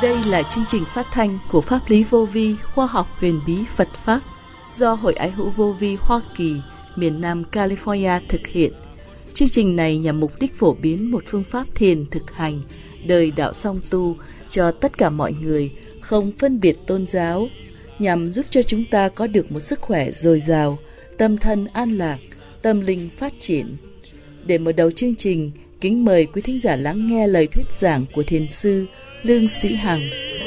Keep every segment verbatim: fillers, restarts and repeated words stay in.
Đây là chương trình phát thanh của Pháp lý vô vi khoa học huyền bí Phật Pháp do Hội Ái hữu vô vi Hoa Kỳ, miền Nam California thực hiện. Chương trình này nhằm mục đích phổ biến một phương pháp thiền thực hành, đời đạo song tu cho tất cả mọi người, không phân biệt tôn giáo, nhằm giúp cho chúng ta có được một sức khỏe dồi dào, tâm thân an lạc, tâm linh phát triển. Để mở đầu chương trình, kính mời quý thính giả lắng nghe lời thuyết giảng của Thiền sư Lương Sĩ Hằng.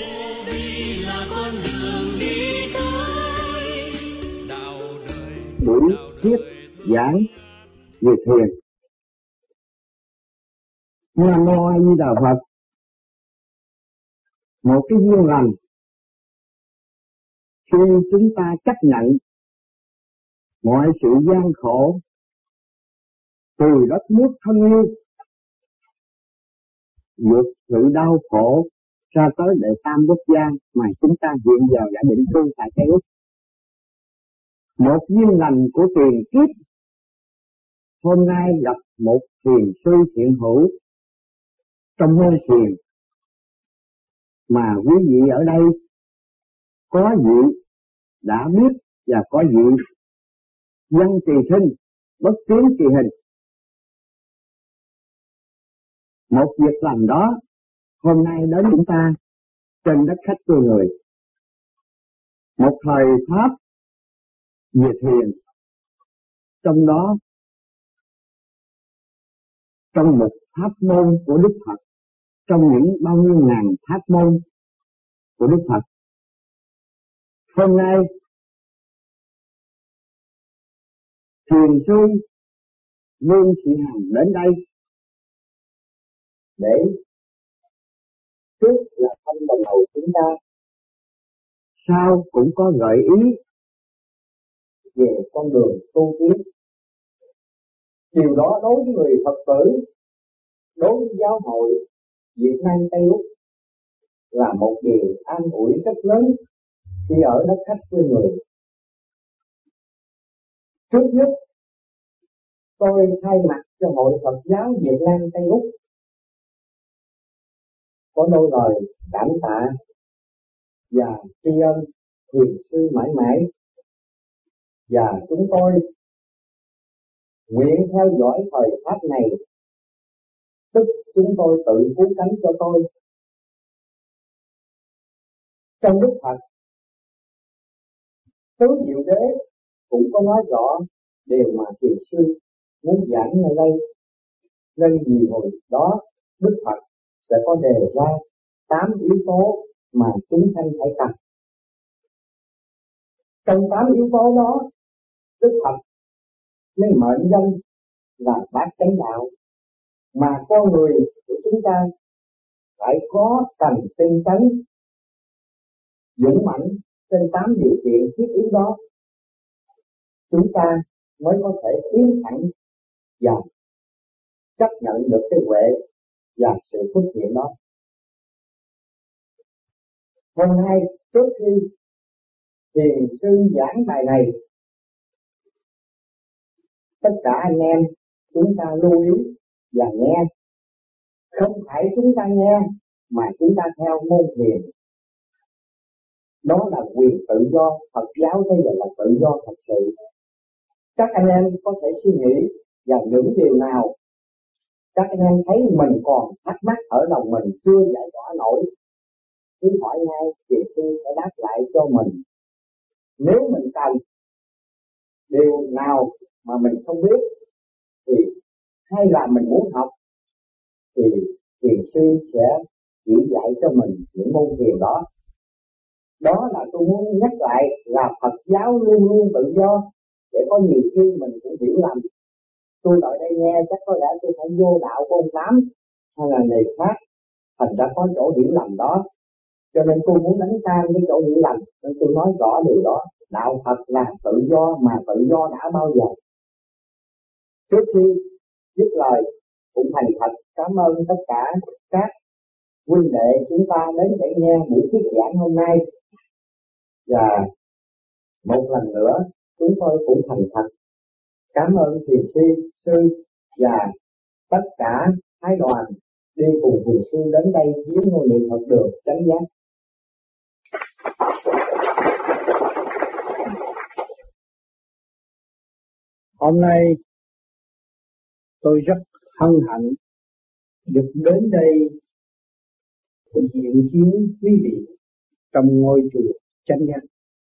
Buổi thuyết giảng về thiền. Nam mô A Di Đà Phật. Một cái duyên lành khi chúng ta chấp nhận mọi sự gian khổ từ đất nước thân yêu, vượt sự đau khổ ra tới đệ tam quốc gia mà chúng ta hiện giờ đã định cư tại cái Úc. Một duyên lành của tiền kiếp, hôm nay gặp một thiền sư thiện hữu trong môn thiền mà quý vị ở đây có vị đã biết và có vị dân tỳ sinh, bất tiến kỳ hình. Một việc làm đó hôm nay đến chúng ta trên đất khách của người. Một thời pháp về thiền, trong đó trong một pháp môn của Đức Phật, trong những bao nhiêu ngàn pháp môn của Đức Phật, hôm nay thiền sư Lương Sĩ Hằng đến đây để trước là không đồng đầu chúng ta, sau cũng có gợi ý về con đường tu tiến. Điều đó đối với người Phật tử, đối với giáo hội Việt Nam Tây Úc là một điều an ủi rất lớn khi ở đất khách với người. Trước nhất, tôi thay mặt cho Hội Phật giáo Việt Nam Tây Úc có đôi lời cảm tạ và tri ân thiền sư mãi mãi, và chúng tôi nguyện theo dõi thời pháp này, tức chúng tôi tự cứu cánh cho tôi. Trong Đức Phật, Tứ Diệu Đế cũng có nói rõ điều mà thiền sư muốn giảng ở đây, nên vì hồi đó Đức Phật sẽ có đề ra tám yếu tố mà chúng sanh phải cần. Trong tám yếu tố đó, Đức Phật mới mệnh danh là bát chánh đạo, mà con người của chúng ta phải có cần tinh tấn, dũng mãnh trên tám điều kiện thiết yếu đó, chúng ta mới có thể tiến thẳng và chấp nhận được cái huệ và sự xuất hiện đó. Hôm nay trước khi thiền sư giảng bài này, tất cả anh em chúng ta lưu ý và nghe. Không phải chúng ta nghe mà chúng ta theo môn thiền. Đó là quyền tự do. Phật giáo bây giờ là tự do thật sự. Các anh em có thể suy nghĩ và những điều nào các anh em thấy mình còn thắc mắc ở lòng mình chưa giải tỏa nổi, cứ hỏi ngay, thiền sư sẽ đáp lại cho mình. Nếu mình cần điều nào mà mình không biết thì hay là mình muốn học thì thiền sư sẽ chỉ dạy cho mình những môn thiền đó. Đó là tôi muốn nhắc lại là Phật giáo luôn luôn tự do, để có nhiều khi mình cũng hiểu lầm. Tôi ở đây nghe chắc có lẽ tôi phải vô đạo của ông Tám hay là người khác, thành ra có chỗ hiểu lầm đó. Cho nên tôi muốn đánh tan cái chỗ hiểu lầm, nên tôi nói rõ điều đó. Đạo Phật là tự do, mà tự do đã bao giờ. Trước khi dứt lời, cũng thành thật cảm ơn tất cả các huynh đệ chúng ta đến để nghe buổi thuyết giảng hôm nay. Và một lần nữa, chúng tôi cũng thành thật cảm ơn thiền sư sư và tất cả phái đoàn đi cùng thiền sư đến đây viếng ngôi niệm Phật đường chánh giác. Hôm nay tôi rất hân hạnh được đến đây diện kiến quý vị trong ngôi chùa chánh giác.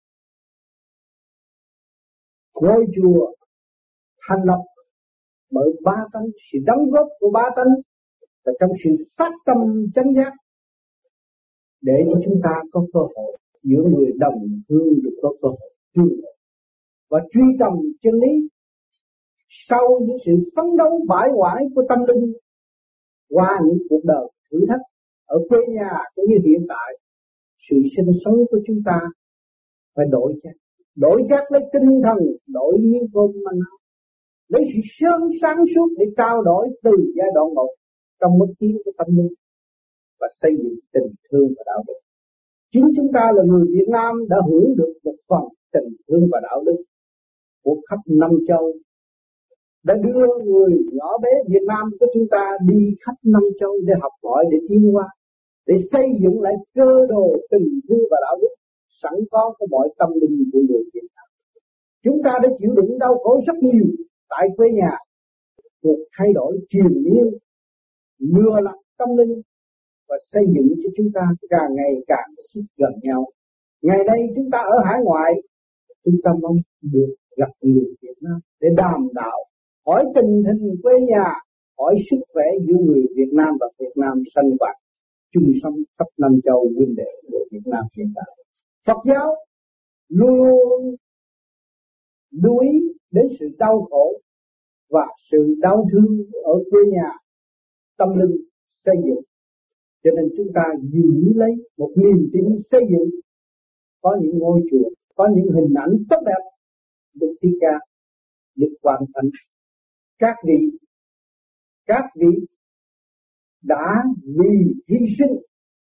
Ngôi chùa thành lập bởi ba tánh, sự đóng góp của ba tánh và trong sự phát tâm chánh giác để cho chúng ta có cơ hội giữa người đồng hương được có cơ hội tương hội và truy tầm chân lý. Sau những sự phấn đấu bãi hoại của tâm linh qua những cuộc đời thử thách ở quê nhà cũng như hiện tại, sự sinh sống của chúng ta phải đổi chắc, đổi chắc lấy tinh thần, đổi miếng cơm ăn, lấy sự sớm sáng suốt để trao đổi từ giai đoạn một trong mức tiến của tâm linh và xây dựng tình thương và đạo đức. Chính chúng ta là người Việt Nam đã hưởng được một phần tình thương và đạo đức của khắp năm châu, đã đưa người nhỏ bé Việt Nam của chúng ta đi khắp năm châu để học hỏi, để tiến hóa, để xây dựng lại cơ đồ tình thương và đạo đức sẵn có của mọi tâm linh của người Việt Nam. Chúng ta đã chịu đựng đau khổ rất nhiều tại quê nhà, cuộc thay đổi triền miên, lừa lọc tâm linh và xây dựng cho chúng ta càng ngày càng xích gần nhau. Ngày nay chúng ta ở hải ngoại, chúng ta mong được gặp người Việt Nam để đàm đạo, hỏi tình hình quê nhà, hỏi sức khỏe giữa người Việt Nam và Việt Nam sanh hoạt chung sống khắp năm châu huynh đệ của Việt Nam hiện tại. Phật giáo luôn luôn lưu ý đến sự đau khổ và sự đau thương ở quê nhà, tâm linh xây dựng. Cho nên chúng ta giữ lấy một niềm tin xây dựng, có những ngôi chùa, có những hình ảnh tốt đẹp, Đức Thích Ca, Đức Quan Thánh, các vị, các vị đã vì hy sinh,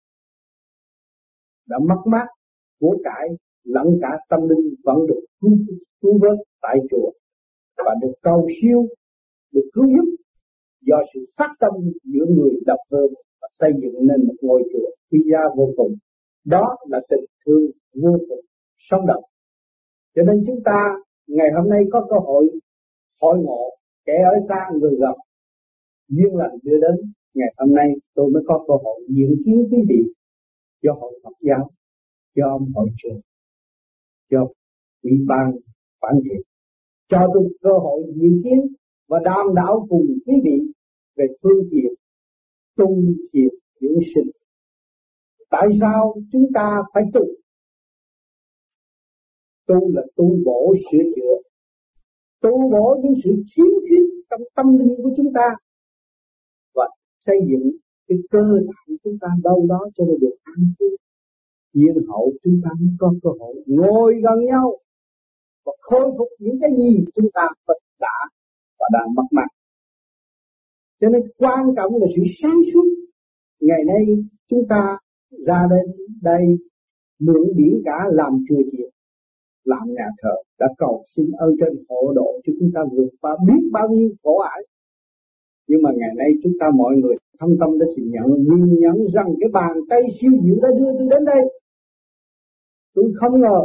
đã mất mát của cải lẫn cả tâm linh vẫn được cứu, cứu vớt tại chùa và được cầu siêu, được cứu giúp do sự phát tâm giữa người độc hơn và xây dựng nên một ngôi chùa quý giá vô cùng. Đó là tình thương vô cùng sống động. Cho nên chúng ta ngày hôm nay có cơ hội hội ngộ, kẻ ở xa người gặp, duyên lành đưa đến. Ngày hôm nay tôi mới có cơ hội diện kiến quý vị cho hội Phật giáo, cho ông hội trưởng, cho ủy ban phản thiện, cho tôi cơ hội diện kiến và đàm đạo cùng quý vị về phương diện tu thiền dưỡng sinh. Tại sao chúng ta phải tu? Tu là tu bổ sửa chữa, tu bổ những sự thiếu khuyết trong tâm linh của chúng ta và xây dựng cái cơ thể chúng ta đâu đó cho nó được an cư. Nhiên hậu chúng ta mới có cơ hội ngồi gần nhau và khôi phục những cái gì chúng ta đã và đang mất mát. Cho nên quan trọng là sự sáng suốt. Ngày nay chúng ta ra đến đây mượn biển cả làm chùa chiền, làm nhà thờ, đã cầu xin ơn trên hộ độ cho chúng ta vượt qua biết bao nhiêu khổ ải. Nhưng mà ngày nay chúng ta mọi người thâm tâm đã xin nhận, nhìn nhận rằng cái bàn tay siêu diệu đã đưa tôi đến đây. Tôi không ngờ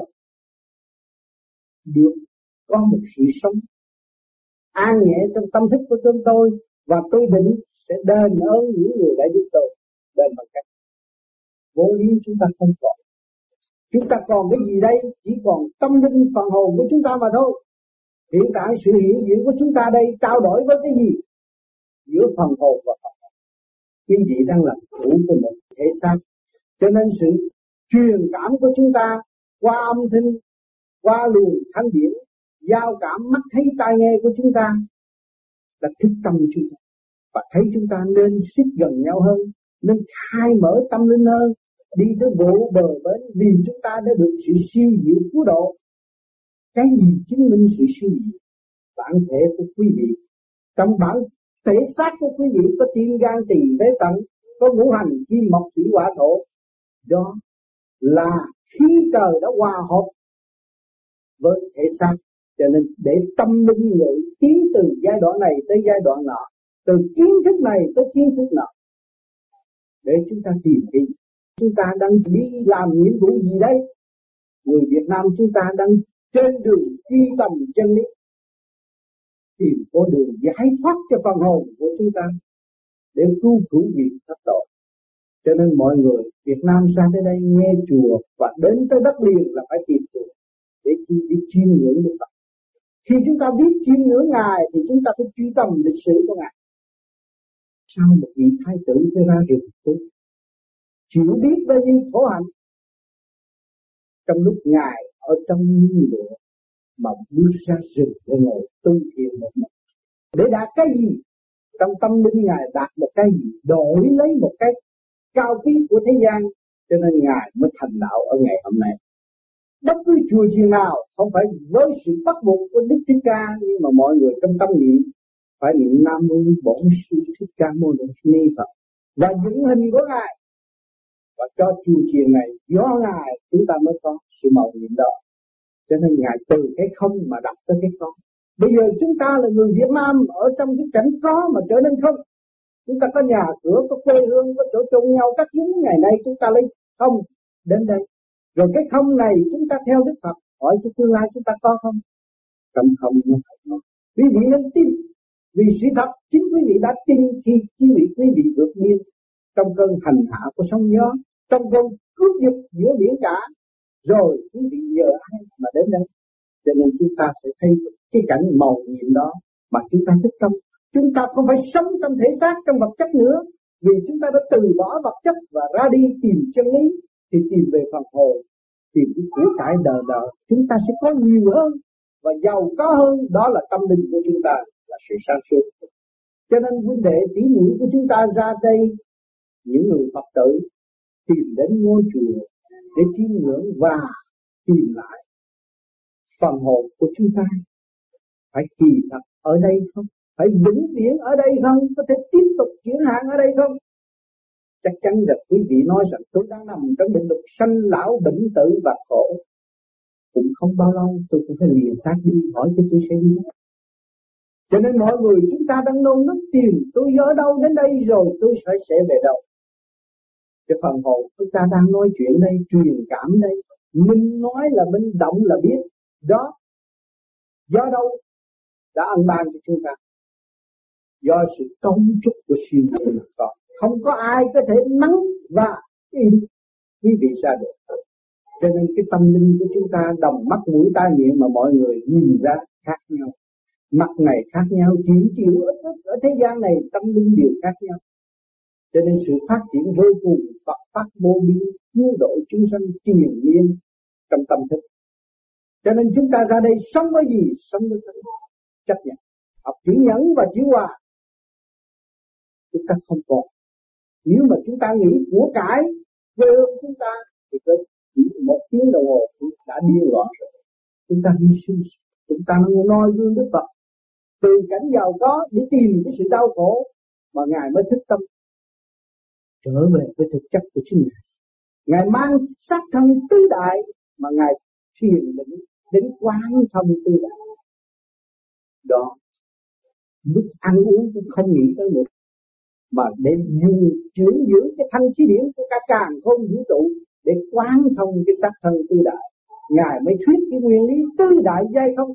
được có một sự sống an nhẹ trong tâm thức của chúng tôi, và tôi định sẽ đền ơn những người đã giúp tôi. Đền bằng cách vô lý chúng ta không còn. Chúng ta còn cái gì đây? Chỉ còn tâm linh phần hồn của chúng ta mà thôi. Hiện tại sự hiện diện của chúng ta đây trao đổi với cái gì? Giữa phần hồn và phần hồn. Quý vị đang làm chủ của một thể xác. Cho nên sự truyền cảm của chúng ta qua âm thanh, qua luồng thanh điển, giao cảm mắt thấy tai nghe của chúng ta là thức tâm chúng ta. Và thấy chúng ta nên xích gần nhau hơn, nên khai mở tâm linh hơn, đi tới bộ bờ bến, vì chúng ta đã được sự siêu diệu cứu độ. Cái gì chứng minh sự siêu diệu? Bản thể của quý vị, trong bản thể xác của quý vị có tim gan tỳ phế thận, có ngũ hành kim mộc thủy hỏa thổ. Đó là khí trời đã hòa hợp với thể xác. Cho nên để tâm linh người tiến từ giai đoạn này tới giai đoạn nọ, từ kiến thức này tới kiến thức nọ, để chúng ta tìm đi. Chúng ta đang đi làm nhiệm vụ gì đây? Người Việt Nam chúng ta đang trên đường truy tầm chân lý, tìm con đường giải thoát cho phần hồn của chúng ta để cứu cứu việc thất tội. Cho nên mọi người Việt Nam sang tới đây nghe chùa và đến tới đất liền là phải tìm chùa để đi chiêm ngưỡng Đức Phật. Khi chúng ta biết chiêm ngưỡng Ngài thì chúng ta phải truy tầm lịch sử của Ngài. Sao một vị thái tử phải ra rừng tu, chịu biết bao nhiêu khổ hạnh, trong lúc Ngài ở trong những lửa mà bước ra rừng để ngồi tu thiền một mình. Để đạt cái gì? Trong tâm linh Ngài đạt một cái gì? Đổi lấy một cái cao quý của thế gian, cho nên Ngài mới thành đạo ở ngày hôm nay. Bất cứ chùa chiền nào không phải với sự bắt buộc của Đức Thích Ca, nhưng mà mọi người trong tâm niệm phải niệm Nam Mô Bổn Sư Thích Ca Mâu Ni Phật và những hình của Ngài, và cho chùa chiền này do Ngài chúng ta mới có sự màu nhiệm đó. Cho nên Ngài từ cái không mà đặt tới cái có. Bây giờ chúng ta là người Việt Nam ở trong cái cảnh có mà trở nên không. Chúng ta có nhà cửa, có quê hương, có chỗ chôn nhau các chúng. Ngày nay chúng ta lấy không đến đây. Rồi cái không này chúng ta theo Đức Phật, hỏi cho tương lai chúng ta có không? Trong không nó phải có. Quý vị nên tin, vì sự thật chính quý vị đã tin khi quý vị quý vị vượt biên trong cơn hành hạ của sóng gió, trong cơn cướp giật giữa biển cả, rồi quý vị nhờ ai mà đến đây. Cho nên chúng ta sẽ thấy cái cảnh màu nhiệm đó mà chúng ta thích tâm. Chúng ta không phải sống trong thể xác, trong vật chất nữa, vì chúng ta đã từ bỏ vật chất và ra đi tìm chân lý, thì tìm về phần hồn, tìm cái của cải đời đời, chúng ta sẽ có nhiều hơn và giàu có hơn. Đó là tâm linh của chúng ta, là sự sáng suốt. Cho nên huynh đệ tỷ muội của chúng ta ra đây, những người Phật tử tìm đến ngôi chùa để chiêm ngưỡng và tìm lại phần hồn của chúng ta. Phải kỳ thật ở đây không? Phải vĩnh viễn ở đây không? Có thể tiếp tục chuyển hạn ở đây không? Chắc chắn rằng quý vị nói rằng tôi đang nằm trong định luật sanh lão bệnh tử và khổ. Cũng không bao lâu tôi cũng phải lìa xác đi, hỏi cho tôi sẽ đi. Cho nên mọi người chúng ta đang nôn nức tìm tôi ở đâu đến đây rồi tôi sẽ sẽ về đâu. Cái phần hồn chúng ta đang nói chuyện đây, truyền cảm đây. Mình nói là mình động là biết. Đó, do đâu đã ăn ban cho chúng ta? Do sự cấu trúc của siêu nhiên có. Không có ai có thể nắng và im quý vị ra được. Cho nên cái tâm linh của chúng ta đồng mắt mũi tai miệng mà mọi người nhìn ra khác nhau. Mặt này khác nhau, chịu chịu ít ít ở thế gian này tâm linh đều khác nhau. Cho nên sự phát triển vô cùng Phật pháp vô biên, cứu độ chúng sanh triền miên trong tâm thức. Cho nên chúng ta ra đây sống với gì? Sống với tâm chấp nhận, học chữ nhẫn và chữ hòa. Chúng ta không còn. Nếu mà chúng ta nghĩ của cải quê hương chúng ta thì có chỉ một tiếng đồng hồ cũng đã điên loạn rồi. Chúng ta hy sinh, chúng ta nói gương Đức Phật từ cảnh giàu có để tìm cái sự đau khổ mà Ngài mới thức tâm trở về với thực chất của chính Ngài. Ngài mang sắc thân tứ đại mà Ngài thiền định đến quán thông tứ đại. Đó, lúc ăn uống cũng không nghĩ tới nữa, mà để dưỡng dưỡng cái thanh khí điển của cả càn khôn vũ trụ để quán thông cái sắc thân tứ đại. Ngài mới thuyết cái nguyên lý tứ đại giai không.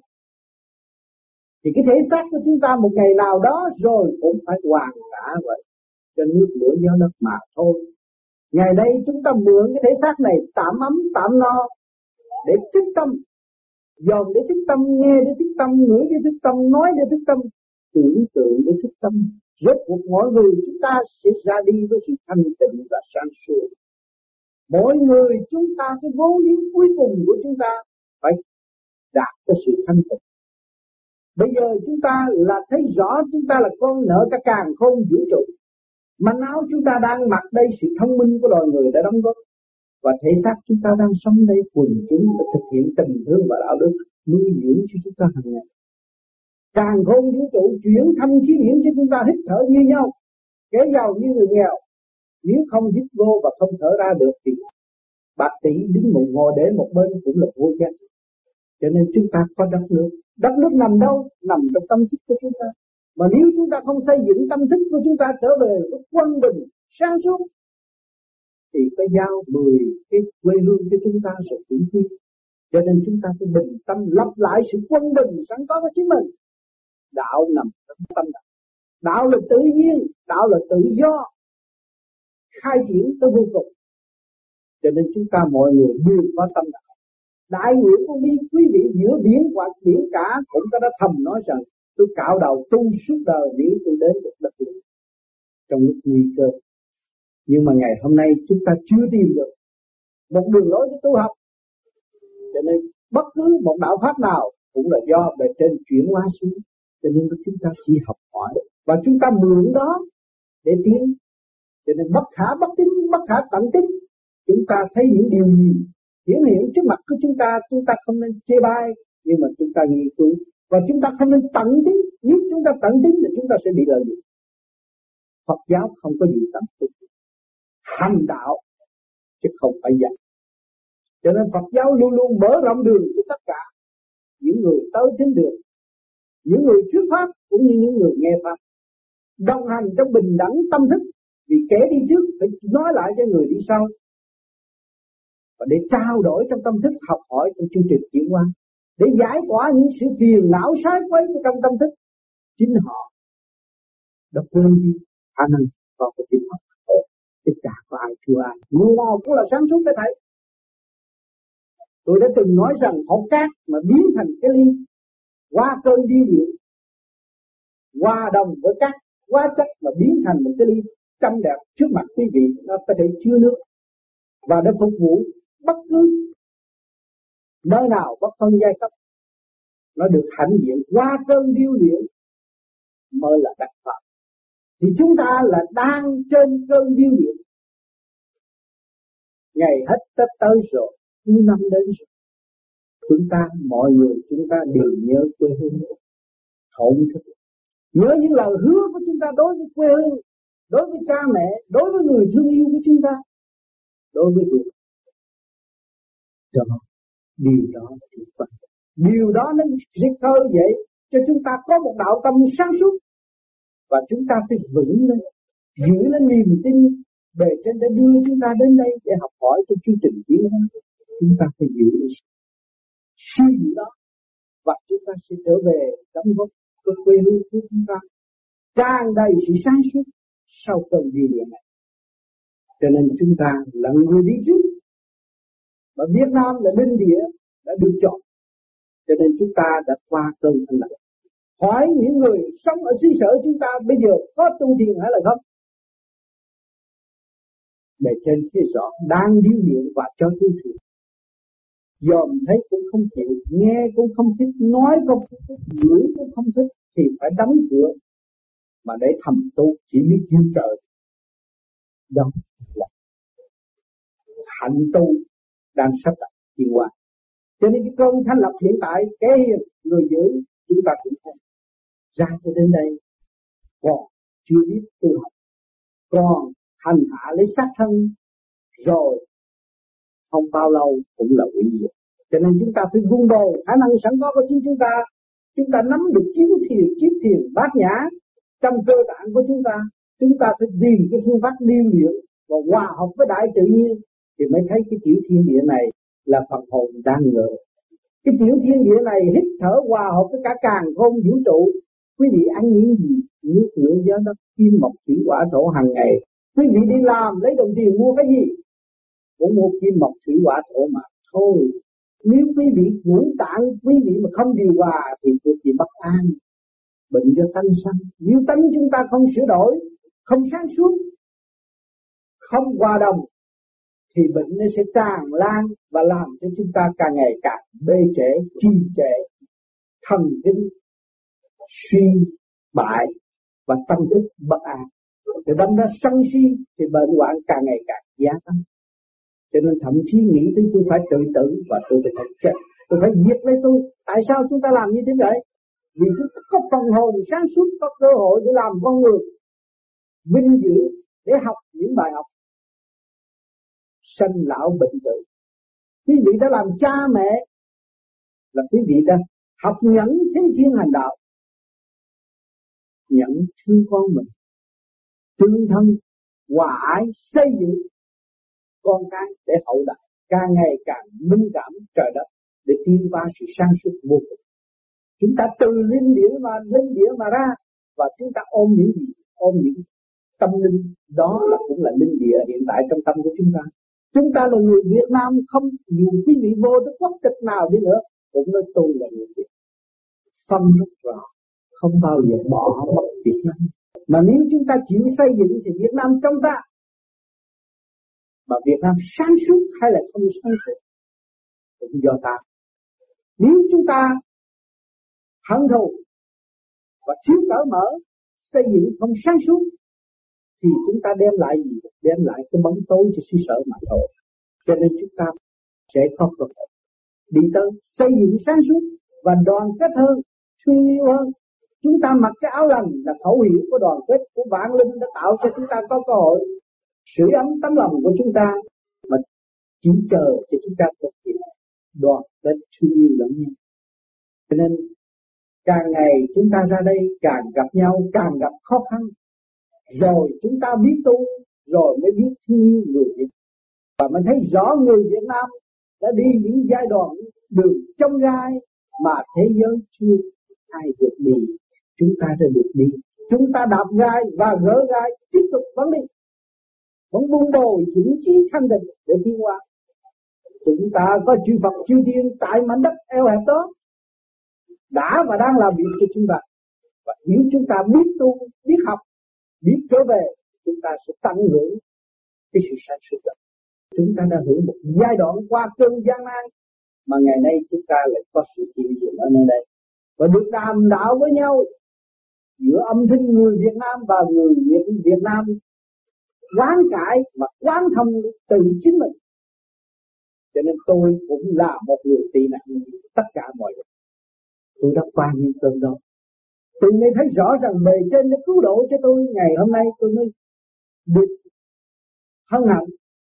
Thì cái thể xác của chúng ta một ngày nào đó rồi cũng phải hoàn cả vậy, cho nước lửa gió đất mà thôi. Ngày đây chúng ta mượn cái thể xác này tạm ấm tạm no để thức tâm, dòm để thức tâm, nghe để thức tâm, ngửi để thức tâm, nói để thức tâm, tưởng tượng để thức tâm. Rốt cuộc mọi người chúng ta sẽ ra đi với sự thanh tịnh và sáng suốt. Mỗi người chúng ta cái vốn liếng cuối cùng của chúng ta phải đạt tới sự thanh tịnh. Bây giờ chúng ta là thấy rõ chúng ta là con nợ cả càn khôn vũ trụ. Mà áo chúng ta đang mặc đây sự thông minh của loài người đã đóng góp. Và thể xác chúng ta đang sống đây quần chúng đã thực hiện tình thương và đạo đức nuôi dưỡng cho chúng ta hàng ngày. Càn khôn vũ trụ chuyển thanh khí điển cho chúng ta hít thở như nhau. Kẻ giàu như người nghèo, nếu không hít vô và không thở ra được thì bạc tỷ đứng một ngồi để một bên cũng là vô giá. Cho nên chúng ta có đất nước. Đất nước nằm đâu? Nằm trong tâm thức của chúng ta. Mà nếu chúng ta không xây dựng tâm thức của chúng ta trở về với quân bình sáng suốt thì có giao mười cái quê hương cho chúng ta rồi cũng đi. Cho nên chúng ta phải bình tâm lập lại sự quân bình sẵn có của chính mình. Đạo nằm trong tâm đạo. Đạo là tự nhiên, đạo là tự do, khai triển tới vô cùng. Cho nên chúng ta mọi người đều có tâm đạo. Đại nguyện của quý, quý vị giữa biển hoặc biển cả cũng có đã thầm nói rằng tôi cạo đầu tu suốt đời miễn tôi đến được đất nước trong lúc nguy cơ. Nhưng mà ngày hôm nay chúng ta chưa tìm được một đường lối để tu học. Cho nên bất cứ một đạo pháp nào cũng là do bề trên chuyển hóa xuống. Cho nên chúng ta chỉ học hỏi và chúng ta mượn đó để tiến. Cho nên bất khả bất tín, bất khả tận tín. Chúng ta thấy những điều gì hiển hiện trước mặt của chúng ta, chúng ta không nên chê bai, nhưng mà chúng ta nghiên cứu và chúng ta không nên tận tín. Nếu chúng ta tận tín thì chúng ta sẽ bị lợi dụng. Phật giáo không có gì tận tín, hành đạo chứ không phải dạy. Cho nên Phật giáo luôn luôn mở rộng đường cho tất cả những người tới thính đường, những người thuyết pháp cũng như những người nghe pháp, đồng hành trong bình đẳng tâm thức. Vì kẻ đi trước phải nói lại cho người đi sau, và để trao đổi trong tâm thức, học hỏi trong chương trình chuyển hóa, để giải tỏa những sự phiền não sai quấy của trong tâm thức. Chính họ đã quên đi khả năng có của chính họ. Tất cả có ai thua ai, người nào cũng là sáng suốt để thấy. Tôi đã từng nói rằng hột cát mà biến thành cái ly, qua cơn điêu luyện, hòa đồng với cát hóa chất mà biến thành một cái ly trong đẹp trước mặt quý vị, nó có thể chứa nước và để phục vụ bất cứ nơi nào bất phân giai cấp. Nó được hãnh diện qua cơn điêu luyện mới là đặc pháp. Thì chúng ta là đang trên cơn điêu luyện. Ngày hết Tết tới rồi, cuối năm đến rồi. Chúng ta, mọi người chúng ta đều nhớ quê hương, thổn thức. Nhớ những lời hứa của chúng ta đối với quê hương, đối với cha mẹ, đối với người thương yêu của chúng ta, đối với Chúa. Đó, điều đó là điều quan trọng. Điều đó nó sẽ khơi dậy cho chúng ta có một đạo tâm sáng suốt. Và chúng ta phải vững lên, giữ lên niềm tin bề trên đã đưa chúng ta đến đây để học hỏi trong chương trình tiến hóa. Chúng ta phải giữ lên suy nghĩ đó, và chúng ta sẽ trở về đóng góp cho quê hương của chúng ta tràn đầy sự sáng suốt sau cơn điều luyện này. Cho nên chúng ta là người đi trước, và Việt Nam là linh địa đã được chọn. Cho nên chúng ta đã qua cơn thanh lạnh. Hỏi những người sống ở xứ sở chúng ta bây giờ có tu thiền hay là không? Bề trên phía rõ đang điêu luyện và cho tu thiền. Dòm thấy cũng không chịu, nghe cũng không thích, nói cũng không thích, ngửi cũng không thích, thì phải đóng cửa mà để thầm tu, chỉ biết kêu trời. Đó là hạnh tu đang sắp đặt tiến hóa. Cho nên cái cơn thanh lập hiện tại, kẻ hiền, người giữ, chúng ta cũng thấy. Ra cho đến đây, còn chưa biết tu học, còn hành hạ lấy sát thân, rồi không bao lâu cũng là hủy diệt. Cho nên chúng ta phải vun bồi khả năng sẵn có của chính chúng ta. Chúng ta nắm được chiếu thiền, chiếc thiền bát nhã trong cơ bản của chúng ta. Chúng ta phải tìm cái phương pháp điêu luyện và hòa hợp với đại tự nhiên, thì mới thấy cái tiểu thiên địa này là phần hồn đang ngự. Cái tiểu thiên địa này hít thở hòa hợp với cả càn khôn vũ trụ. Quý vị ăn những gì? Nước lửa gió đất kim mộc thủy hỏa thổ hàng ngày. Quý vị đi làm lấy đồng tiền mua cái gì? Cũng mua kim mộc thủy hỏa thổ mà thôi. Nếu quý vị ngũ tạng quý vị mà không điều hòa thì quý vị bất an, bệnh do tánh sanh. Nếu tánh chúng ta không sửa đổi, không sáng suốt, không hòa đồng, thì bệnh nó sẽ tràn lan và làm cho chúng ta càng ngày càng bê trễ, trì trệ, thần kinh suy bại và tâm thức bất an. Thì đâm ra sân si thì bệnh hoạn càng ngày càng gia tăng. Cho nên thậm chí nghĩ tới tôi phải tự tử và tôi phải chết, tôi phải diệt lấy tôi. Tại sao chúng ta làm như thế vậy? Vì chúng ta có phần hồn sáng suốt, có cơ hội để làm con người vinh dự, để học những bài học sanh lão bệnh tử. Quý vị đã làm cha mẹ là quý vị đã học nhẫn thế thiên hành đạo, nhẫn thương con mình, tương thân hòa ái xây dựng con cái để hậu đại càng ngày càng minh cảm trời đất để tiến qua sự sáng suốt vô cùng. Chúng ta từ linh địa mà linh địa mà ra, và chúng ta ôm những gì? Ôm những tâm linh, đó là cũng là linh địa hiện tại trong tâm của chúng ta. Chúng ta là người Việt Nam, không dù quý vị vô tới quốc tịch nào đi nữa cũng nói tôi là người Việt. Phân rất rõ, không bao giờ bỏ mất Việt Nam. Mà nếu chúng ta chịu xây dựng thì Việt Nam trong ta. Mà Việt Nam sáng suốt hay là không sáng suốt cũng do ta. Nếu chúng ta hận thù và thiếu cởi mở, xây dựng không sáng suốt, thì chúng ta đem lại gì? Đem lại cái bóng tối cho xứ sở mà thôi. Cho nên chúng ta sẽ có cơ hội đi tới xây dựng sáng suốt và đoàn kết hơn, thương yêu hơn. Chúng ta mặc cái áo lành là khẩu hiệu của đoàn kết của vạn linh đã tạo cho chúng ta có cơ hội sưởi ấm tấm lòng của chúng ta, mà chỉ chờ cho chúng ta thực hiện đoàn kết thương yêu lẫn nhau. Cho nên càng ngày chúng ta ra đây càng gặp nhau, càng gặp khó khăn, rồi chúng ta biết tu, rồi mới biết thương yêu người Việt. Và mới thấy rõ người Việt Nam đã đi những giai đoạn đường trong gai mà thế giới chưa ai được đi. Chúng ta đã được đi. Chúng ta đạp gai và gỡ gai, tiếp tục vẫn đi. Vẫn vun bồi vững chí thanh định để tiến hóa. Chúng ta có chư Phật chư Thiên tại mảnh đất eo hẹp đó, đã và đang làm việc cho chúng ta. Và nếu chúng ta biết tu, biết học, biết trở về, chúng ta sẽ tận hưởng cái sự sáng suốt đó. Chúng ta đã hưởng một giai đoạn qua cơn gian nan, mà ngày nay chúng ta lại có sự chịu đựng ở nơi đây. Và được đàm đạo với nhau giữa âm thanh người Việt Nam và người Việt, Việt Nam quán cải và quán thông từ chính mình. Cho nên tôi cũng là một người tị nạn tất cả mọi người. Tôi đã qua những cơn đó. Tôi mới thấy rõ rằng bề trên đã cứu độ cho tôi. Ngày hôm nay tôi mới được hân hạnh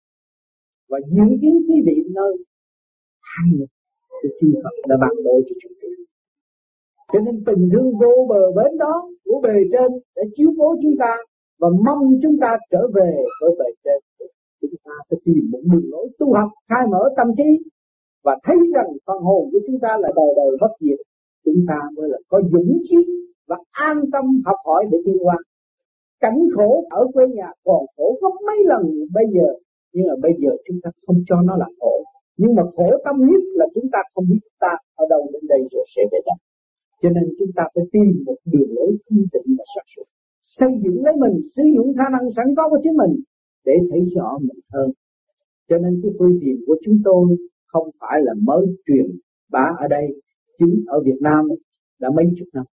và dự kiến quý vị nơi hai người của chư Phật đã ban độ cho chúng tôi. Cho nên tình thương vô bờ bến đó của bề trên đã chiếu cố chúng ta và mong chúng ta trở về với bề trên. Chúng ta phải tìm một đường lối tu học, khai mở tâm trí và thấy rằng phần hồn của chúng ta là đời đời bất diệt. Chúng ta mới là có dũng chí và an tâm học hỏi để tiến qua. Cảnh khổ ở quê nhà còn khổ gấp mấy lần bây giờ, nhưng mà bây giờ chúng ta không cho nó là khổ. Nhưng mà khổ tâm nhất là chúng ta không biết ta ở đâu đến đây rồi sẽ về đâu. Cho nên chúng ta phải tìm một đường lối thanh tịnh và sáng suốt, xây dựng lấy mình, sử dụng khả năng sẵn có của chính mình để thấy rõ mình hơn. Cho nên cái phương tiện của chúng tôi không phải là mới truyền bá ở đây, chính ở Việt Nam đã mấy chục năm.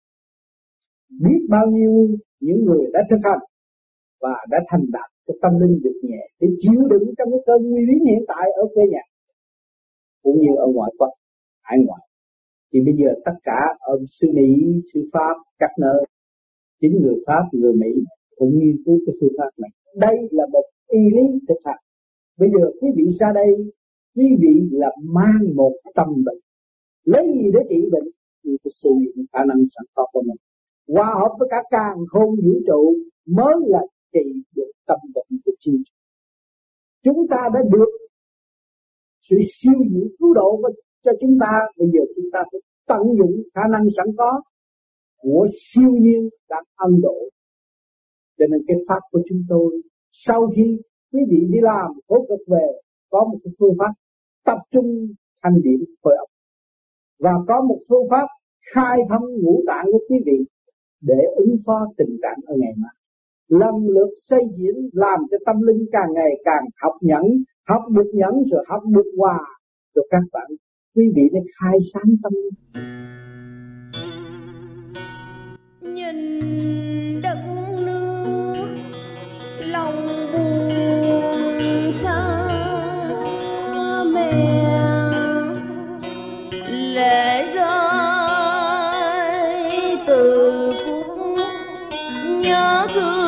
Biết bao nhiêu những người đã thực hành và đã thành đạt cái tâm linh được nhẹ để chịu đựng trong cái cơn nguy hiểm hiện tại ở quê nhà cũng như ở ngoại quốc, hải ngoại. Thì bây giờ tất cả ở xứ Mỹ, xứ Pháp, các nơi, chính người Pháp, người Mỹ cũng nghiên cứu cái phương pháp này. Đây là một y lý thực hành. Bây giờ quý vị ra đây, quý vị là mang một tâm bệnh. Lấy gì để trị bệnh? Thì phải sử dụng khả năng sẵn có của mình. Hòa hợp với cả càn khôn vũ trụ mới là trị được tâm bệnh của chính chúng. Chúng ta đã được sự siêu diệu cứu độ cho chúng ta. Bây giờ chúng ta phải tận dụng khả năng sẵn có của siêu nhiên đã ân độ. Cho nên cái pháp của chúng tôi, sau khi quý vị đi làm khổ cực về, có một cái phương pháp tập trung thanh điển khối óc, và có một phương pháp khai thông ngũ tạng của quý vị để ứng phó tình trạng ở ngày mai. Lần lượt xây diễn làm cho tâm linh càng ngày càng học nhẫn, học được nhẫn rồi học được hòa, rồi các bạn quý vị nên khai sáng tâm linh. Nhìn đất nước lòng buồn xa mẹ, lệ rơi từ phút nhớ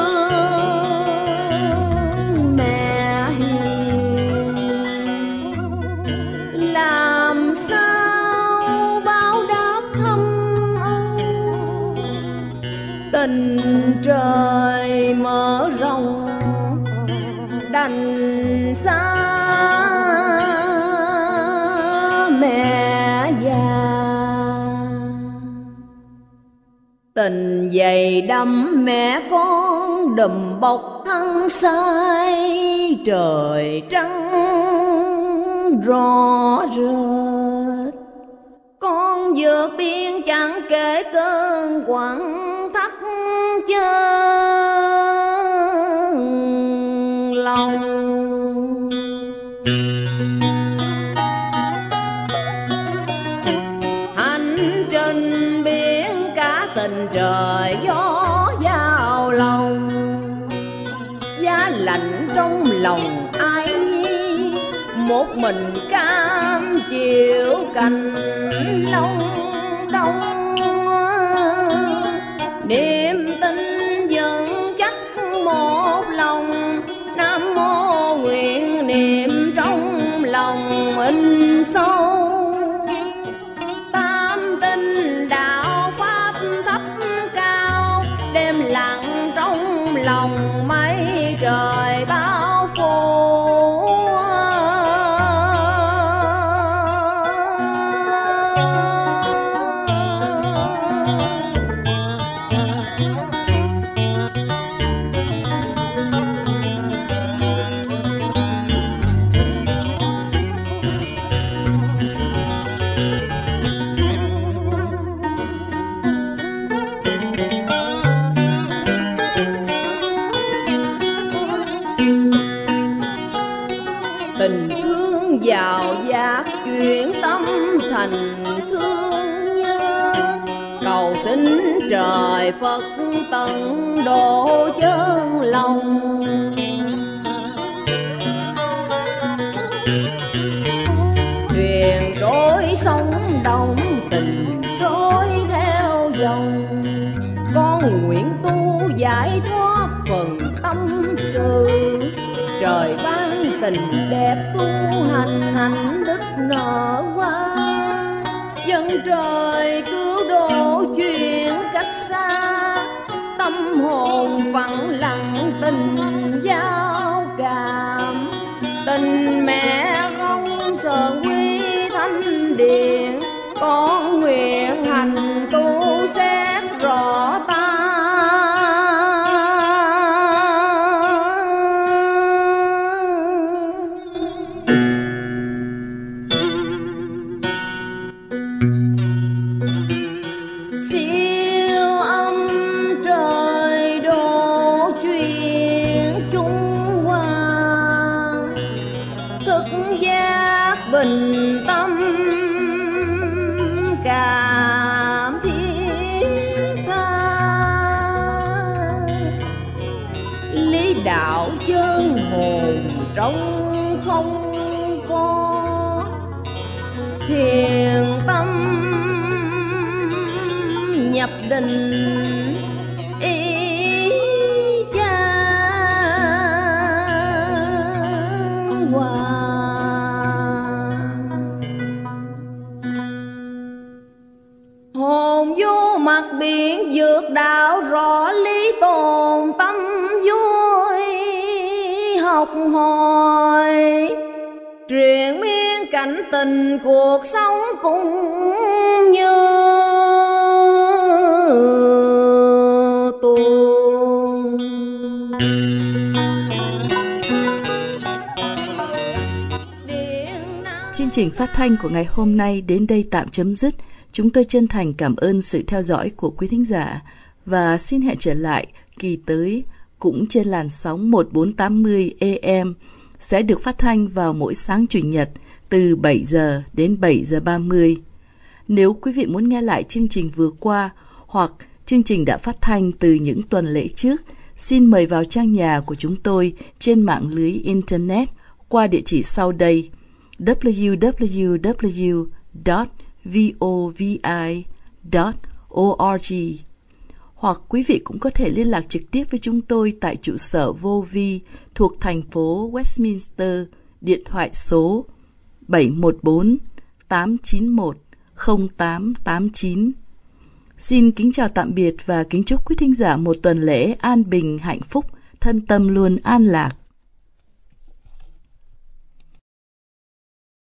thương mẹ hiền. Làm sao báo đáp thâm ân, tình trời mở rộng đành xa Tình dày đắm mẹ con đùm bọc thân sai, trời trăng rõ rệt. Con vượt biên chẳng kể cơn quặn thắt chân lòng. Hành trình biển cả tình trời gió vào lòng, giá lạnh trong lòng ai nhi, một mình cam chịu cành long đông. Niềm tin vững chắc một lòng, Nam mô nguyện niệm trong lòng in sâu. Tam tinh đạo pháp thấp cao, đêm lặng trong lòng mây trời bao phủ. Tình thương giàu dạt chuyển tâm thành thương nhớ, cầu xin trời Phật tận độ chân lòng. Thuyền trôi sông đông, tình trôi theo dòng, con nguyện tu giải thoát phần tâm sự. Trời ban tình đẹp tu hành, hạnh đức nở hoa. Dân trời cứu độ chuyện cách xa, tâm hồn phẳng lặng tình giao cảm. Tình mẹ không sợ quy thanh điện, con nguyện hành tu xét rõ ta. Bình tâm cảm thiết tha, lý đạo chân hồn trong không có. Thiền tâm nhập định ý chan hòa. Hồn vô mặt biển vượt đạo, rõ lý tồn tâm vui học hỏi. Truyền miên cảnh tình cuộc sống cũng như tuôn. Chương trình phát thanh của ngày hôm nay đến đây tạm chấm dứt. Chúng tôi chân thành cảm ơn sự theo dõi của quý thính giả và xin hẹn trở lại kỳ tới cũng trên làn sóng một nghìn bốn trăm tám mươi A M sẽ được phát thanh vào mỗi sáng Chủ nhật từ bảy giờ đến bảy giờ ba mươi. Nếu quý vị muốn nghe lại chương trình vừa qua hoặc chương trình đã phát thanh từ những tuần lễ trước, xin mời vào trang nhà của chúng tôi trên mạng lưới Internet qua địa chỉ sau đây: w w w chấm vovi chấm org. Hoặc quý vị cũng có thể liên lạc trực tiếp với chúng tôi tại trụ sở vô vi thuộc thành phố Westminster, điện thoại số bảy một bốn tám chín một không tám tám chín. Xin kính chào tạm biệt và kính chúc quý thính giả một tuần lễ an bình hạnh phúc, thân tâm luôn an lạc.